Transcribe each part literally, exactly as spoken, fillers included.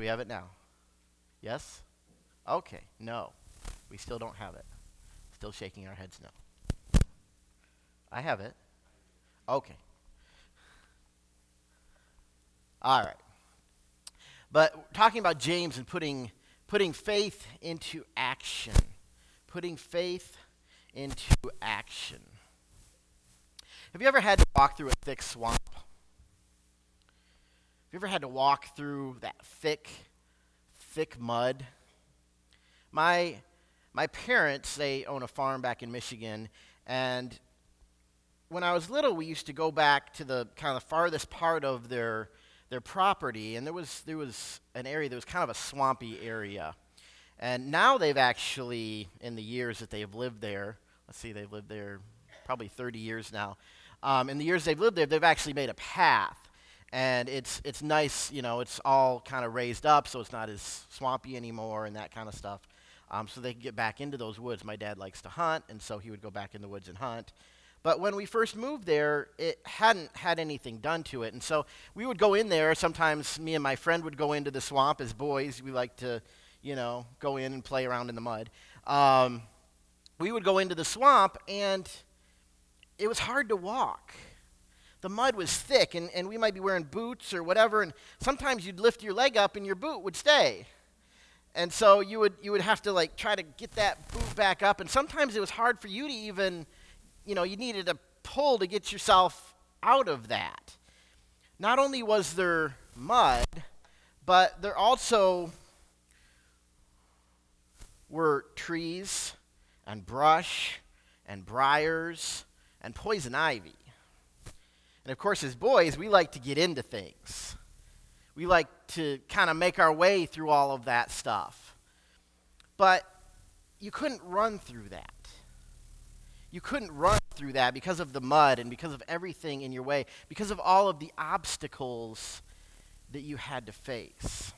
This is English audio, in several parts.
we have it now? Yes? Okay, no. We still don't have it. Still shaking our heads no. I have it. Okay. All right. But talking about James and putting putting faith into action. Putting faith into action. Have you ever had to walk through a thick swamp? Have you ever had to walk through that thick, thick mud? My my parents, they own a farm back in Michigan, and when I was little, we used to go back to the kind of the farthest part of their their property, and there was there was an area that was kind of a swampy area. And now they've actually, in the years that they've lived there, let's see, they've lived there probably thirty years now. Um, in the years they've lived there, they've actually made a path. And it's it's nice, you know, it's all kind of raised up, so it's not as swampy anymore and that kind of stuff. Um, so they can get back into those woods. My dad likes to hunt, and so he would go back in the woods and hunt. But when we first moved there, it hadn't had anything done to it. And so we would go in there. Sometimes me and my friend would go into the swamp as boys. We like to, you know, go in and play around in the mud. Um, we would go into the swamp, and it was hard to walk. The mud was thick, and, and we might be wearing boots or whatever, and sometimes you'd lift your leg up and your boot would stay. And so you would you would have to like try to get that boot back up, and sometimes it was hard for you to even, you know, you needed a pull to get yourself out of that. Not only was there mud, but there also were trees and brush and briars and poison ivy. And of course, as boys, we like to get into things. We like to kind of make our way through all of that stuff. But you couldn't run through that. You couldn't run through that because of the mud and because of everything in your way, because of all of the obstacles that you had to face.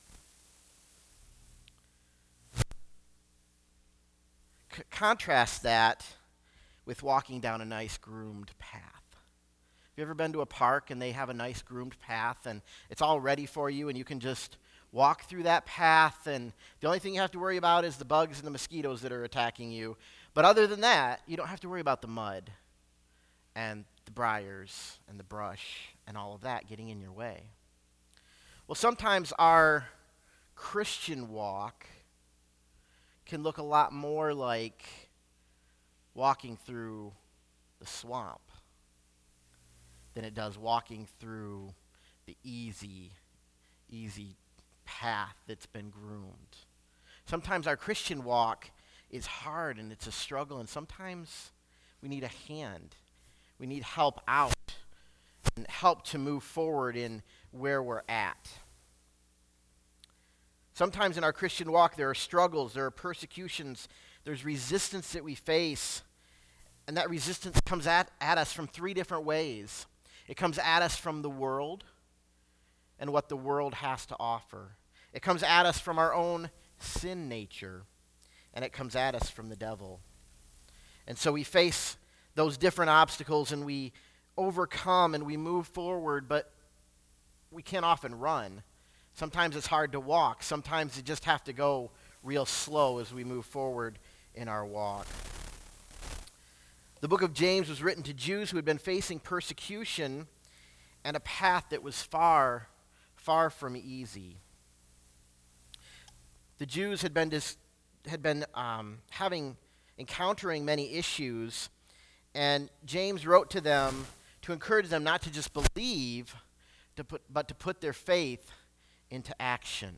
C- contrast that with walking down a nice groomed path. Have you ever been to a park and they have a nice groomed path and it's all ready for you and you can just walk through that path, and the only thing you have to worry about is the bugs and the mosquitoes that are attacking you. But other than that, you don't have to worry about the mud and the briars and the brush and all of that getting in your way. Well, sometimes our Christian walk can look a lot more like walking through the swamp than it does walking through the easy, easy path that's been groomed. Sometimes our Christian walk is hard and it's a struggle, and sometimes we need a hand. We need help out and help to move forward in where we're at. Sometimes in our Christian walk there are struggles, there are persecutions, there's resistance that we face, and that resistance comes at, at us from three different ways. It comes at us from the world and what the world has to offer. It comes at us from our own sin nature, and it comes at us from the devil. And so we face those different obstacles and we overcome and we move forward, but we can't often run. Sometimes it's hard to walk. Sometimes you just have to go real slow as we move forward in our walk. The book of James was written to Jews who had been facing persecution and a path that was far, far from easy. The Jews had been dis- had been um, having encountering many issues, and James wrote to them to encourage them not to just believe, to put, but to put their faith into action.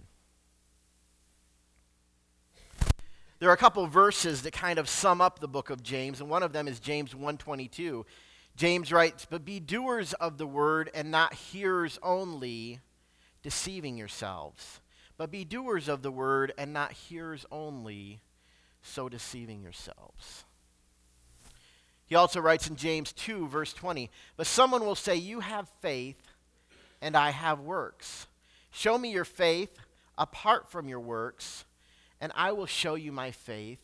There are a couple verses that kind of sum up the book of James, and one of them is James one twenty-two. James writes, "But be doers of the word and not hearers only, deceiving yourselves. But be doers of the word and not hearers only, so deceiving yourselves." He also writes in James two, verse twenty, "But someone will say, 'You have faith, and I have works. Show me your faith apart from your works, and I will show you my faith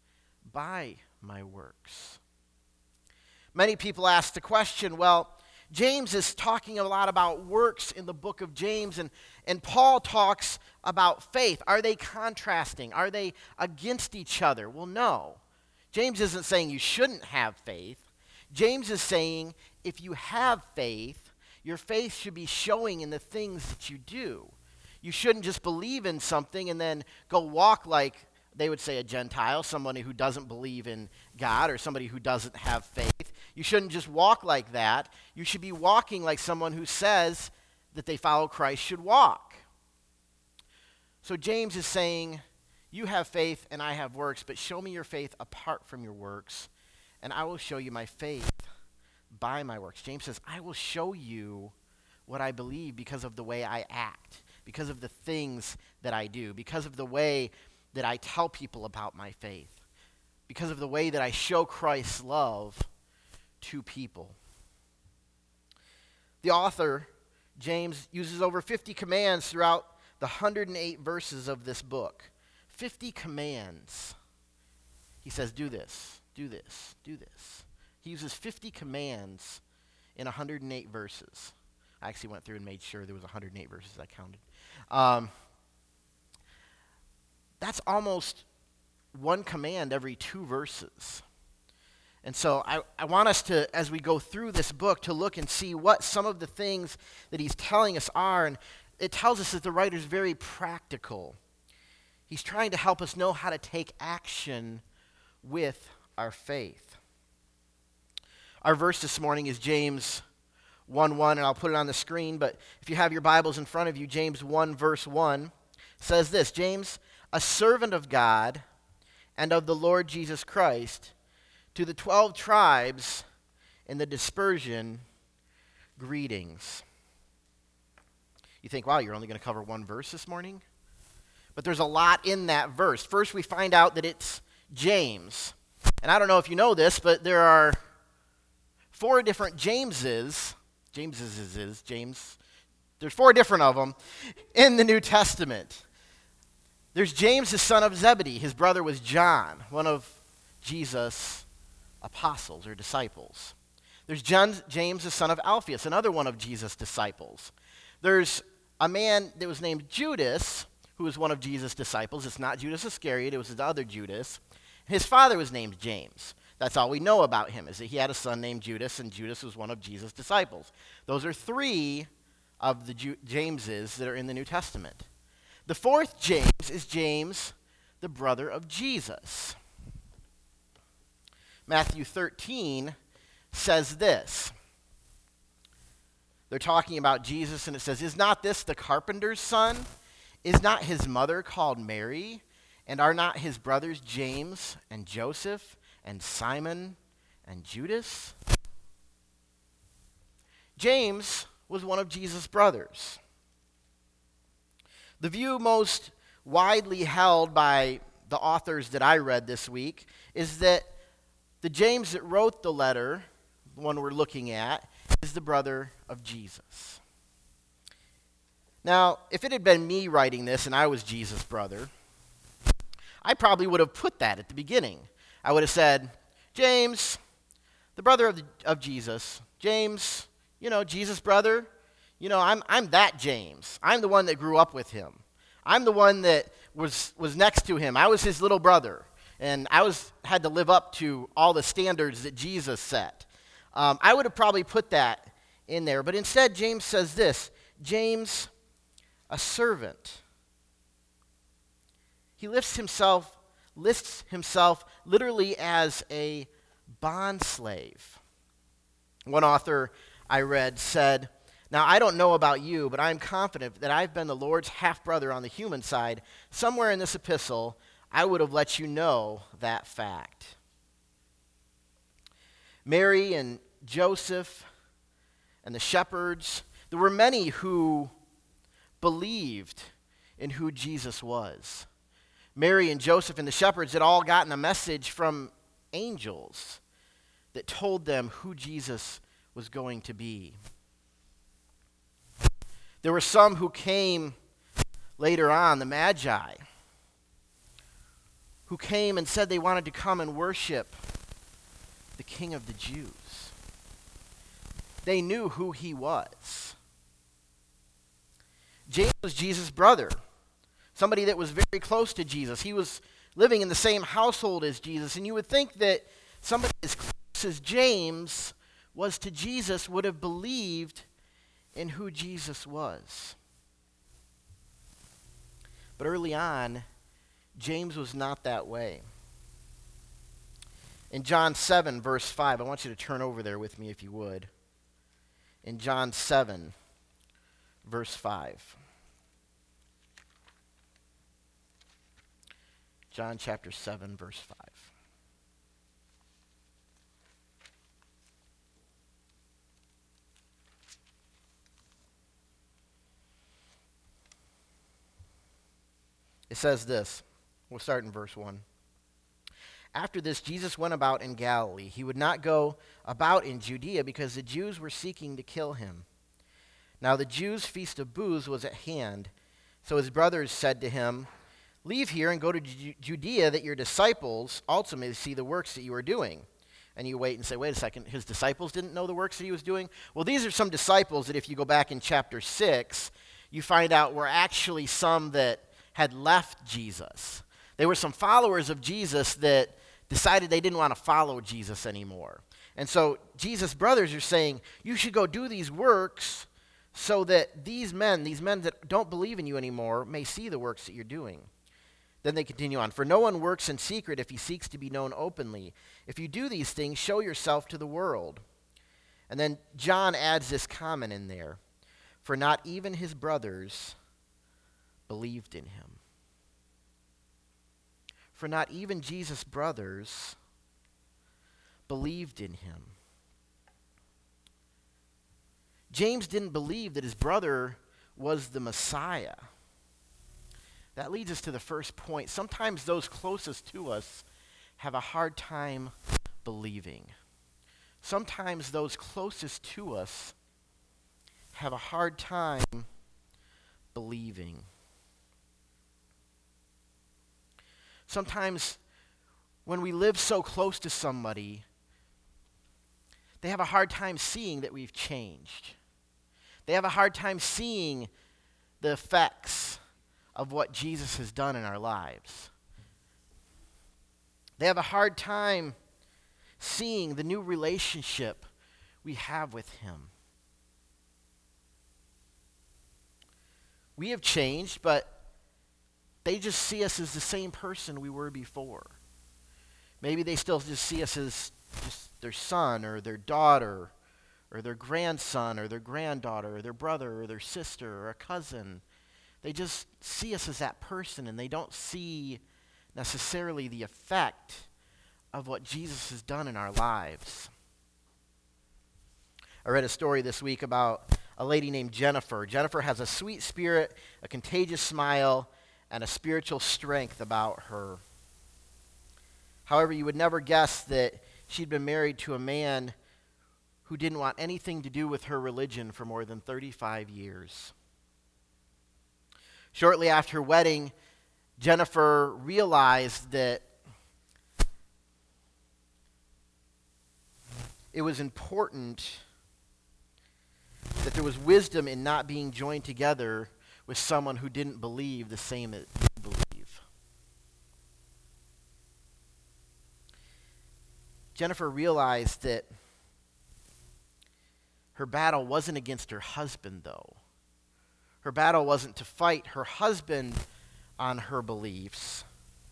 by my works.'" Many people ask the question, well, James is talking a lot about works in the book of James, and, and Paul talks about faith. Are they contrasting? Are they against each other? Well, no. James isn't saying you shouldn't have faith. James is saying if you have faith, your faith should be showing in the things that you do. You shouldn't just believe in something and then go walk like, they would say, a Gentile, somebody who doesn't believe in God or somebody who doesn't have faith. You shouldn't just walk like that. You should be walking like someone who says that they follow Christ should walk. So James is saying, you have faith and I have works, but show me your faith apart from your works, and I will show you my faith by my works. James says, I will show you what I believe because of the way I act, because of the things that I do, because of the way that I tell people about my faith, because of the way that I show Christ's love to people. The author, James, uses over fifty commands throughout the one hundred eight verses of this book. fifty commands. He says, do this, do this, do this. He uses fifty commands in one hundred eight verses. I actually went through and made sure there was one hundred eight verses I counted. Um, that's almost one command every two verses. And so I, I want us to, as we go through this book, to look and see what some of the things that he's telling us are. And it tells us that the writer's very practical. He's trying to help us know how to take action with our faith. Our verse this morning is James one one, and I'll put it on the screen, but if you have your Bibles in front of you, James one verse one says this, James, a servant of God and of the Lord Jesus Christ, to the twelve tribes in the dispersion, greetings. You think, wow, you're only going to cover one verse this morning? But there's a lot in that verse. First, we find out that it's James. And I don't know if you know this, but there are four different Jameses. Jameses is, is James. There's four different of them in the New Testament. There's James, the son of Zebedee. His brother was John, one of Jesus' apostles or disciples. There's John, James, the son of Alphaeus, another one of Jesus' disciples. There's a man that was named Judas, who was one of Jesus' disciples. It's not Judas Iscariot, it was the other Judas. His father was named James. That's all we know about him, is that he had a son named Judas, and Judas was one of Jesus' disciples. Those are three of the Ju- Jameses that are in the New Testament. The fourth James is James, the brother of Jesus. Matthew thirteen says this. They're talking about Jesus, and it says, is not this the carpenter's son? Is not his mother called Mary? And are not his brothers James and Joseph and Simon and Judas? James was one of Jesus' brothers. The view most widely held by the authors that I read this week is that the James that wrote the letter, the one we're looking at, is the brother of Jesus. Now, if it had been me writing this and I was Jesus' brother, I probably would have put that at the beginning. I would have said, James, the brother of, the, of Jesus, James, you know, Jesus' brother, you know, I'm, I'm that James. I'm the one that grew up with him. I'm the one that was, was next to him. I was his little brother, and I was had to live up to all the standards that Jesus set. Um, I would have probably put that in there, but instead James says this, James, a servant. He lists himself, lists himself literally as a bondslave. One author I read said, now I don't know about you, but I'm confident that I've been the Lord's half-brother on the human side. Somewhere in this epistle, I would have let you know that fact. Mary and Joseph and the shepherds, there were many who believed in who Jesus was. Mary and Joseph and the shepherds had all gotten a message from angels that told them who Jesus was going to be. There were some who came later on, the Magi, who came and said they wanted to come and worship the King of the Jews. They knew who he was. James was Jesus' brother, somebody that was very close to Jesus. He was living in the same household as Jesus, and you would think that somebody as close as James was to Jesus would have believed in who Jesus was. But early on, James was not that way. In John seven, verse five, I want you to turn over there with me if you would. In John seven, verse five. John chapter seven, verse five. It says this. We'll start in verse one. After this, Jesus went about in Galilee. He would not go about in Judea because the Jews were seeking to kill him. Now the Jews' feast of booths was at hand. So his brothers said to him, "Leave here and go to Ju- Judea that your disciples also may see the works that you are doing." And you wait and say, wait a second, his disciples didn't know the works that he was doing? Well, these are some disciples that if you go back in chapter six, you find out were actually some that had left Jesus. They were some followers of Jesus that decided they didn't want to follow Jesus anymore. And so Jesus' brothers are saying, you should go do these works so that these men, these men that don't believe in you anymore, may see the works that you're doing. Then they continue on. For no one works in secret if he seeks to be known openly. If you do these things, show yourself to the world. And then John adds this comment in there. For not even his brothers believed in him. For not even Jesus' brothers believed in him. James didn't believe that his brother was the Messiah. That leads us to the first point. Sometimes those closest to us have a hard time believing. Sometimes those closest to us have a hard time believing. Sometimes when we live so close to somebody, they have a hard time seeing that we've changed. They have a hard time seeing the effects of what Jesus has done in our lives. They have a hard time seeing the new relationship we have with him. We have changed, but they just see us as the same person we were before. Maybe they still just see us as just their son or their daughter or their grandson or their granddaughter or their brother or their sister or a cousin. They just see us as that person, and they don't see necessarily the effect of what Jesus has done in our lives. I read a story this week about a lady named Jennifer. Jennifer has a sweet spirit, a contagious smile, and a spiritual strength about her. However, you would never guess that she'd been married to a man who didn't want anything to do with her religion for more than thirty-five years. Shortly after her wedding, Jennifer realized that it was important that there was wisdom in not being joined together with someone who didn't believe the same as you believe. Jennifer realized that her battle wasn't against her husband, though. Her battle wasn't to fight her husband on her beliefs,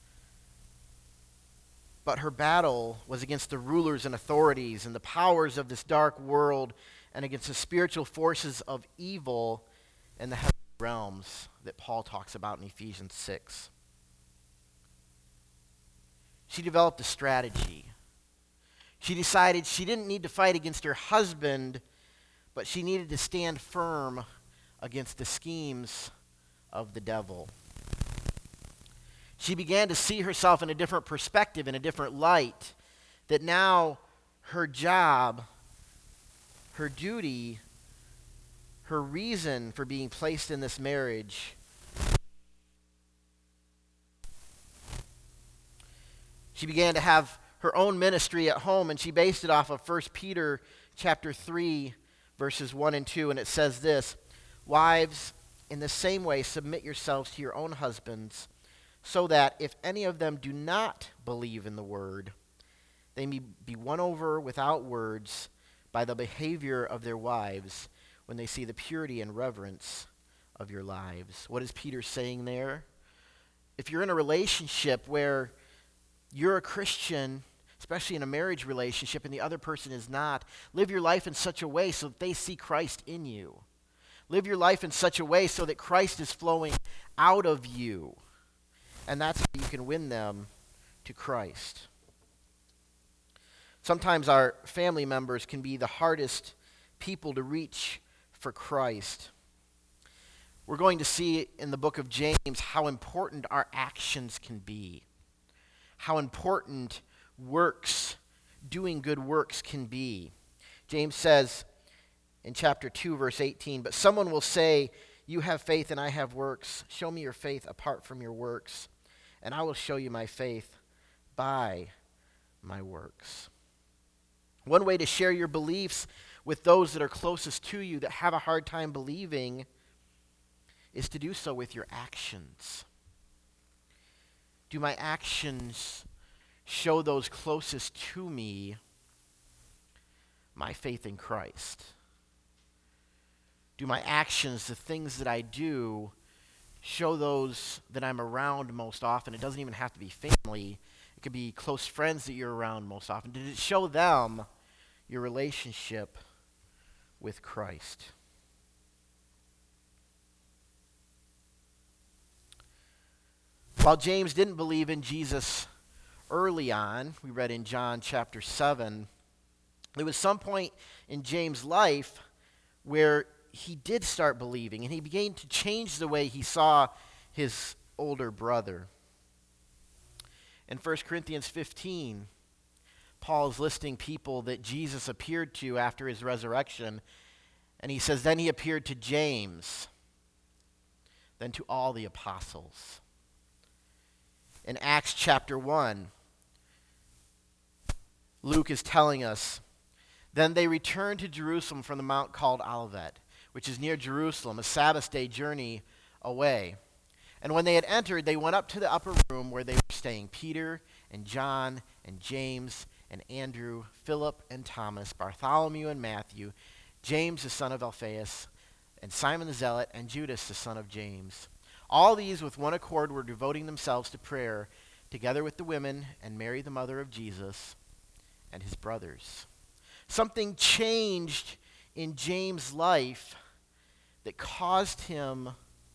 but her battle was against the rulers and authorities and the powers of this dark world and against the spiritual forces of evil in the heavenly realms that Paul talks about in Ephesians six. She developed a strategy. She decided she didn't need to fight against her husband, but she needed to stand firm against the schemes of the devil. She began to see herself in a different perspective, in a different light, that now her job, her duty, her reason for being placed in this marriage she began to have her own ministry at home, and she based it off of First Peter chapter three, verses one and two, and it says this: "Wives, in the same way, submit yourselves to your own husbands, so that if any of them do not believe in the word, they may be won over without words by the behavior of their wives when they see the purity and reverence of your lives." What is Peter saying there? If you're in a relationship where you're a Christian, especially in a marriage relationship, and the other person is not, live your life in such a way so that they see Christ in you. Live your life in such a way so that Christ is flowing out of you. And that's how you can win them to Christ. Sometimes our family members can be the hardest people to reach for Christ. We're going to see in the book of James how important our actions can be, how important works, doing good works can be. James says in chapter two, verse eighteen, "But someone will say, 'You have faith and I have works. Show me your faith apart from your works, and I will show you my faith by my works.'" One way to share your beliefs with those that are closest to you that have a hard time believing is to do so with your actions. Do my actions show those closest to me my faith in Christ? Do my actions, the things that I do, show those that I'm around most often? It doesn't even have to be family. It could be close friends that you're around most often. Did it show them your relationship with Christ? While James didn't believe in Jesus early on, we read in John chapter seven, there was some point in James' life where he did start believing, and he began to change the way he saw his older brother. In First Corinthians fifteen, Paul is listing people that Jesus appeared to after his resurrection, and he says, "Then he appeared to James, then to all the apostles." In Acts chapter one, Luke is telling us, "Then they returned to Jerusalem from the mount called Olivet, which is near Jerusalem, a Sabbath day journey away. And when they had entered, they went up to the upper room where they were staying, Peter and John and James and Andrew, Philip and Thomas, Bartholomew and Matthew, James the son of Alphaeus, and Simon the Zealot, and Judas the son of James. All these with one accord were devoting themselves to prayer, together with the women and Mary the mother of Jesus and his brothers." Something changed in James' life that caused him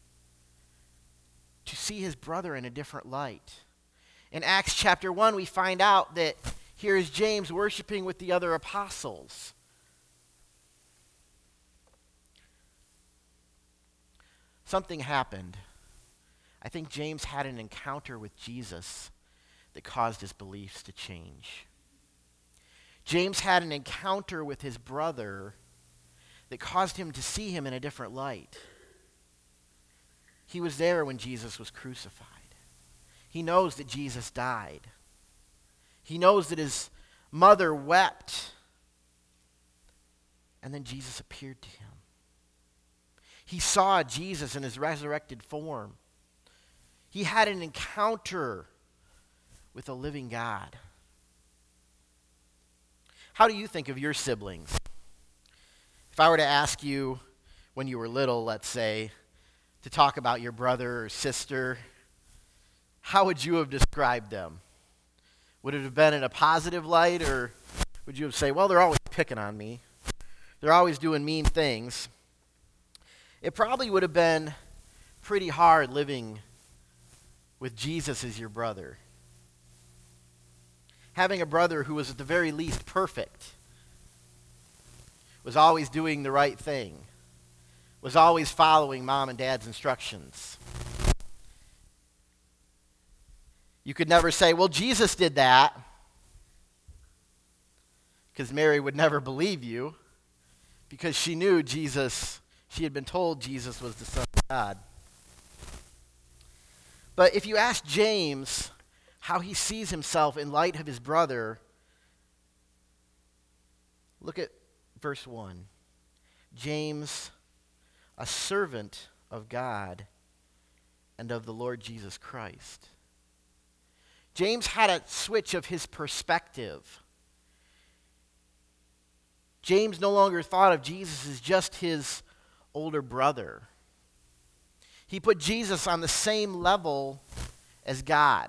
to see his brother in a different light. In Acts chapter one, we find out that here is James worshiping with the other apostles. Something happened. I think James had an encounter with Jesus that caused his beliefs to change. James had an encounter with his brother that caused him to see him in a different light. He was there when Jesus was crucified. He knows that Jesus died. He knows that his mother wept. And then Jesus appeared to him. He saw Jesus in his resurrected form. He had an encounter with a living God. How do you think of your siblings? If I were to ask you when you were little, let's say, to talk about your brother or sister, how would you have described them? Would it have been in a positive light, or would you have said, well, they're always picking on me. They're always doing mean things. It probably would have been pretty hard living with Jesus as your brother. Having a brother who was at the very least perfect, was always doing the right thing, was always following mom and dad's instructions. You could never say, well, Jesus did that, because Mary would never believe you, because she knew Jesus, she had been told Jesus was the Son of God. But if you ask James how he sees himself in light of his brother, look at verse one. James, a servant of God and of the Lord Jesus Christ. James had a switch of his perspective. James no longer thought of Jesus as just his older brother. He put Jesus on the same level as God.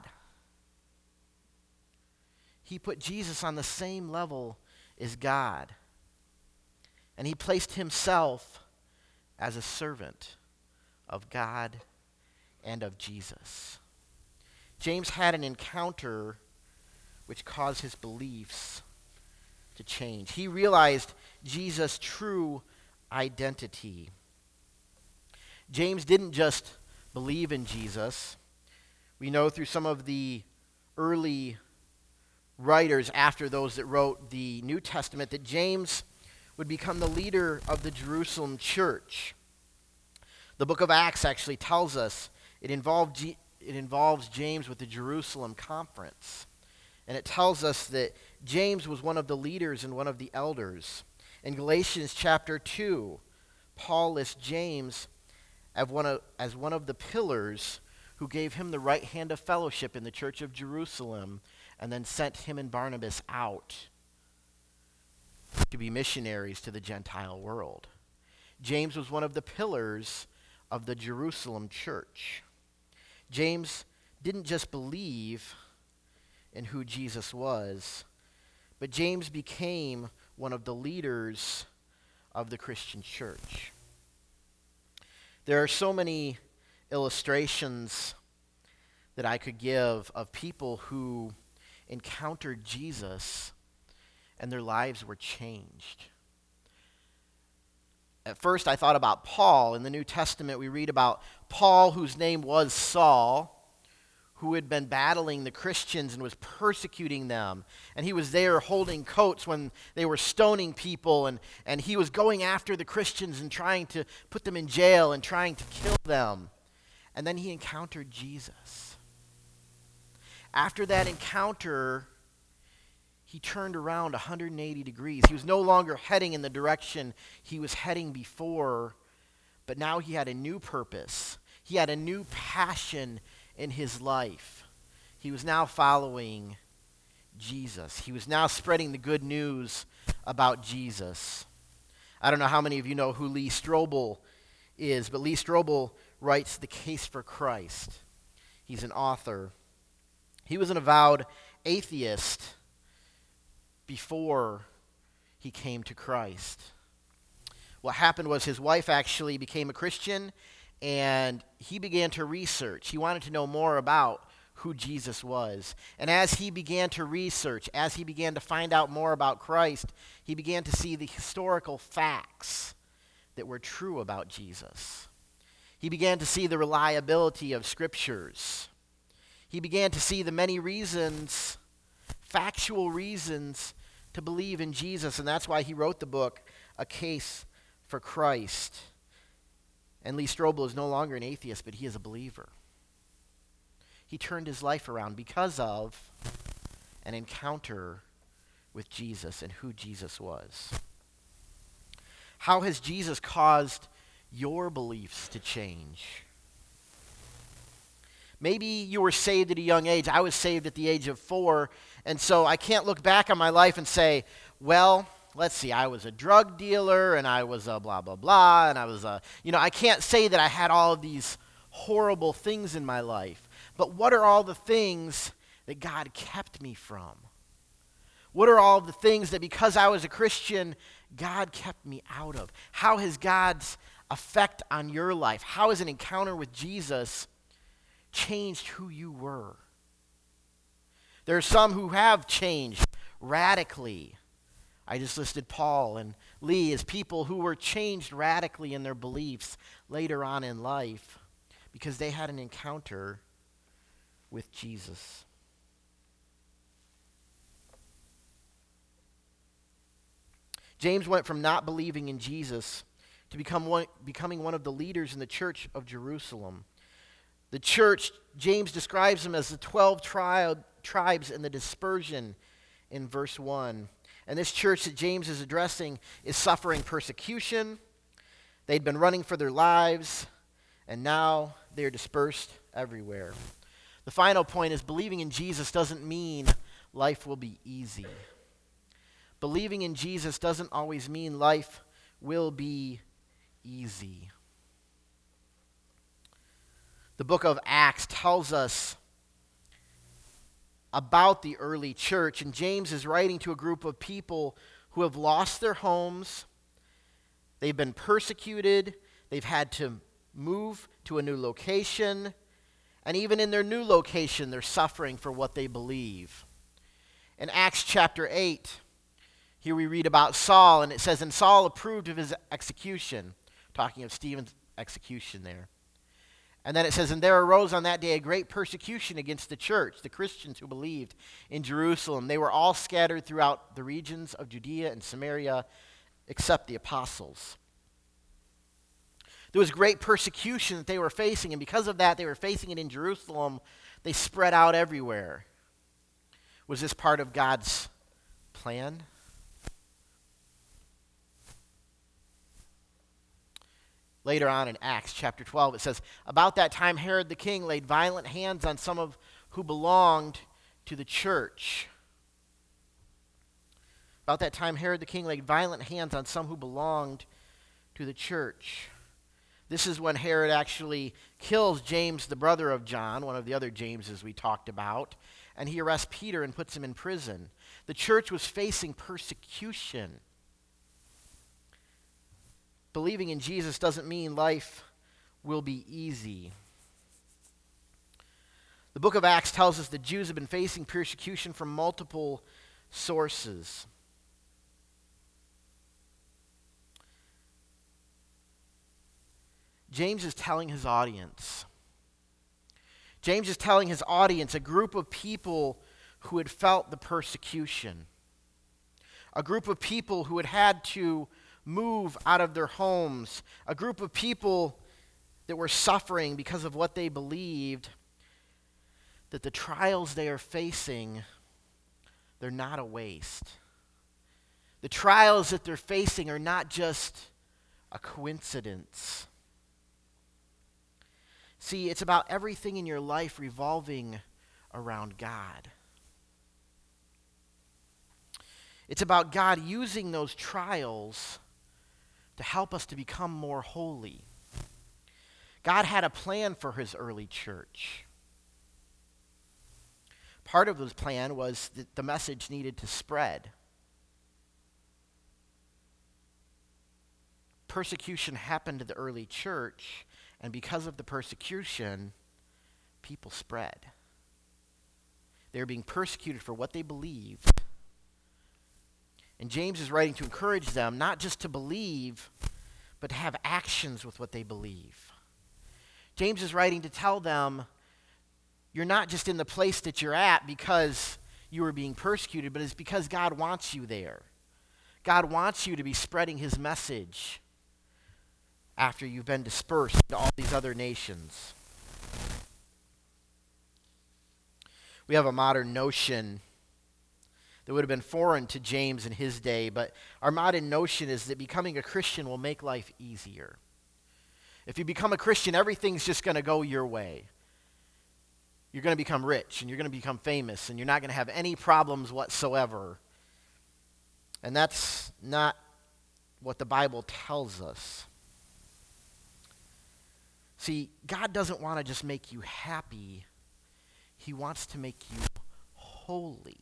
He put Jesus on the same level as God. And he placed himself as a servant of God and of Jesus. James had an encounter which caused his beliefs to change. He realized Jesus' true identity. James didn't just believe in Jesus. We know through some of the early writers after those that wrote the New Testament that James would become the leader of the Jerusalem church. The book of Acts actually tells us it involved G- it involves James with the Jerusalem conference. And it tells us that James was one of the leaders and one of the elders. In Galatians chapter two, Paul lists James as one of, as one of the pillars who gave him the right hand of fellowship in the church of Jerusalem and then sent him and Barnabas out to be missionaries to the Gentile world. James was one of the pillars of the Jerusalem church. James didn't just believe in who Jesus was, but James became one of the leaders of the Christian church. There are so many illustrations that I could give of people who encountered Jesus and their lives were changed. At first I thought about Paul. In the New Testament we read about Paul, whose name was Saul, who had been battling the Christians and was persecuting them. And he was there holding coats when they were stoning people, and, and he was going after the Christians and trying to put them in jail and trying to kill them. And then he encountered Jesus. After that encounter, he turned around one hundred eighty degrees. He was no longer heading in the direction he was heading before, but now he had a new purpose. He had a new passion in his life. He was now following Jesus. He was now spreading the good news about Jesus. I don't know how many of you know who Lee Strobel is, but Lee Strobel writes The Case for Christ. He's an author. He was an avowed atheist before he came to Christ. What happened was his wife actually became a Christian, and he began to research. He wanted to know more about who Jesus was. And as he began to research, as he began to find out more about Christ, he began to see the historical facts that were true about Jesus. He began to see the reliability of scriptures. He began to see the many reasons, factual reasons, to believe in Jesus. And that's why he wrote the book, A Case for Christ. And Lee Strobel is no longer an atheist, but he is a believer. He turned his life around because of an encounter with Jesus and who Jesus was. How has Jesus caused your beliefs to change? Maybe you were saved at a young age. I was saved at the age of four, and so I can't look back on my life and say, well, let's see, I was a drug dealer, and I was a blah, blah, blah, and I was a, you know, I can't say that I had all of these horrible things in my life. But what are all the things that God kept me from? What are all the things that because I was a Christian, God kept me out of? How has God's effect on your life? How has an encounter with Jesus changed who you were? There are some who have changed radically. I just listed Paul and Lee as people who were changed radically in their beliefs later on in life because they had an encounter with Jesus. James went from not believing in Jesus to become one, becoming one of the leaders in the church of Jerusalem. The church, James describes them as the twelve tri- tribes in the dispersion in verse one. And this church that James is addressing is suffering persecution. They'd been running for their lives, and now they're dispersed everywhere. The final point is believing in Jesus doesn't mean life will be easy. Believing in Jesus doesn't always mean life will be easy. The book of Acts tells us about the early church, and James is writing to a group of people who have lost their homes. They've been persecuted. They've had to move to a new location. And even in their new location, they're suffering for what they believe. In Acts chapter eight, here we read about Saul, and it says, "And Saul approved of his execution," talking of Stephen's execution there. And then it says, "And there arose on that day a great persecution against the church, the Christians who believed in Jerusalem. They were all scattered throughout the regions of Judea and Samaria, except the apostles." There was great persecution that they were facing, and because of that, they were facing it in Jerusalem. They spread out everywhere. Was this part of God's plan? Later on in Acts chapter twelve, it says, "About that time Herod the king laid violent hands on some of who belonged to the church." About that time Herod the king laid violent hands on some who belonged to the church. This is when Herod actually kills James, the brother of John, one of the other Jameses we talked about, and he arrests Peter and puts him in prison. The church was facing persecution. Believing in Jesus doesn't mean life will be easy. The book of Acts tells us the Jews have been facing persecution from multiple sources. James is telling his audience. James is telling his audience, a group of people who had felt the persecution. A group of people who had had to move out of their homes. A group of people that were suffering because of what they believed, that the trials they are facing, they're not a waste. The trials that they're facing are not just a coincidence. See, it's about everything in your life revolving around God. It's about God using those trials to help us to become more holy. God had a plan for his early church. Part of his plan was that the message needed to spread. Persecution happened to the early church, and because of the persecution, people spread. They were being persecuted for what they believed. And James is writing to encourage them not just to believe, but to have actions with what they believe. James is writing to tell them, you're not just in the place that you're at because you are being persecuted, but it's because God wants you there. God wants you to be spreading his message after you've been dispersed to all these other nations. We have a modern notion that would have been foreign to James in his day, but our modern notion is that becoming a Christian will make life easier. If you become a Christian, everything's just going to go your way. You're going to become rich, and you're going to become famous, and you're not going to have any problems whatsoever. And that's not what the Bible tells us. See, God doesn't want to just make you happy. He wants to make you holy.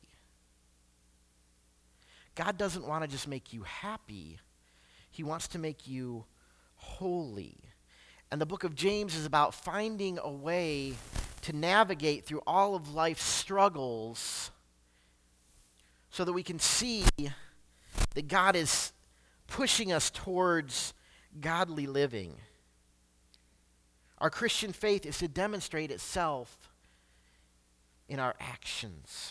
God doesn't want to just make you happy. He wants to make you holy. And the book of James is about finding a way to navigate through all of life's struggles so that we can see that God is pushing us towards godly living. Our Christian faith is to demonstrate itself in our actions.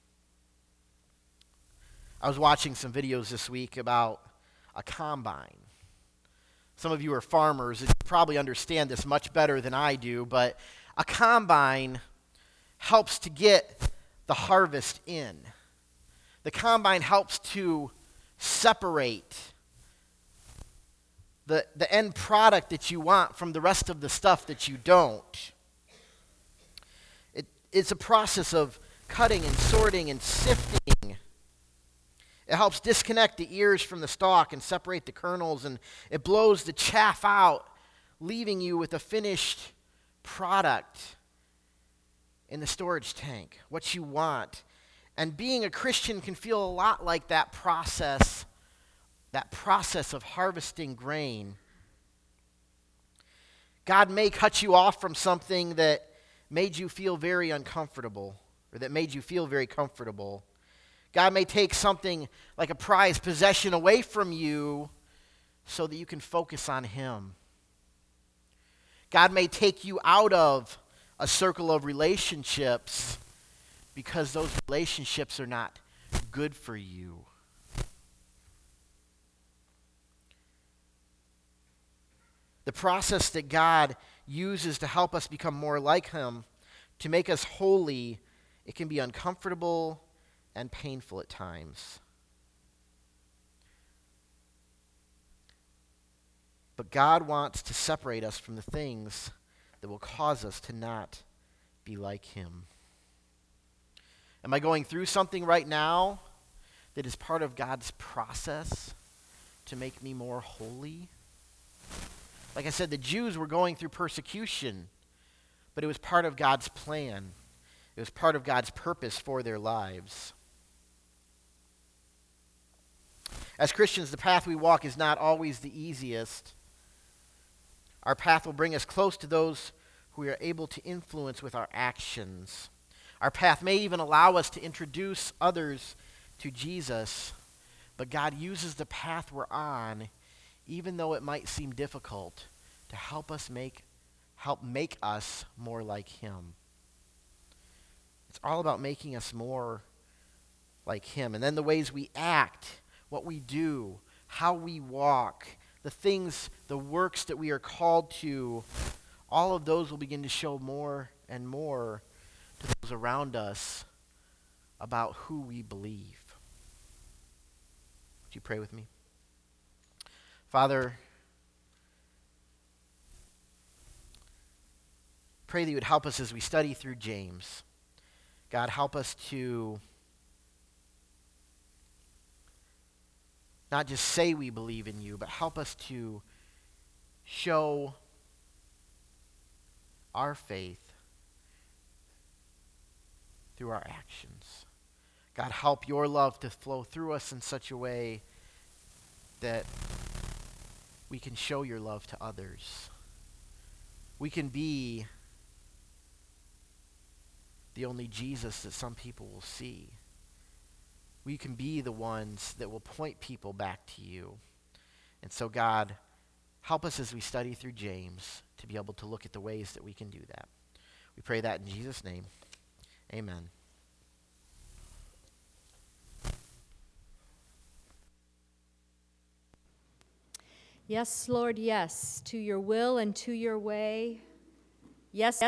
I was watching some videos this week about a combine. Some of you are farmers and you probably understand this much better than I do, but a combine helps to get the harvest in. The combine helps to separate the, the end product that you want from the rest of the stuff that you don't. It, it's a process of cutting and sorting and sifting. It helps disconnect the ears from the stalk and separate the kernels, and it blows the chaff out, leaving you with a finished product in the storage tank, what you want. And being a Christian can feel a lot like that process, that process of harvesting grain. God may cut you off from something that made you feel very uncomfortable, or that made you feel very comfortable. God may take something like a prized possession away from you so that you can focus on Him. God may take you out of a circle of relationships because those relationships are not good for you. The process that God uses to help us become more like Him, to make us holy, it can be uncomfortable and painful at times. But God wants to separate us from the things that will cause us to not be like Him. Am I going through something right now that is part of God's process to make me more holy? Like I said, the Jews were going through persecution, but it was part of God's plan. It was part of God's purpose for their lives. As Christians, the path we walk is not always the easiest. Our path will bring us close to those who we are able to influence with our actions. Our path may even allow us to introduce others to Jesus, but God uses the path we're on, even though it might seem difficult, to help us make, help make us more like Him. It's all about making us more like Him. And then the ways we act, what we do, how we walk, the things, the works that we are called to, all of those will begin to show more and more to those around us about who we believe. Would you pray with me? Father, pray that you would help us as we study through James. God, help us to not just say we believe in you, but help us to show our faith through our actions. God, help your love to flow through us in such a way that we can show your love to others. We can be the only Jesus that some people will see. We can be the ones that will point people back to you. And so, God, help us as we study through James to be able to look at the ways that we can do that. We pray that in Jesus' name. Amen. Yes, Lord, yes, to your will and to your way. Yes.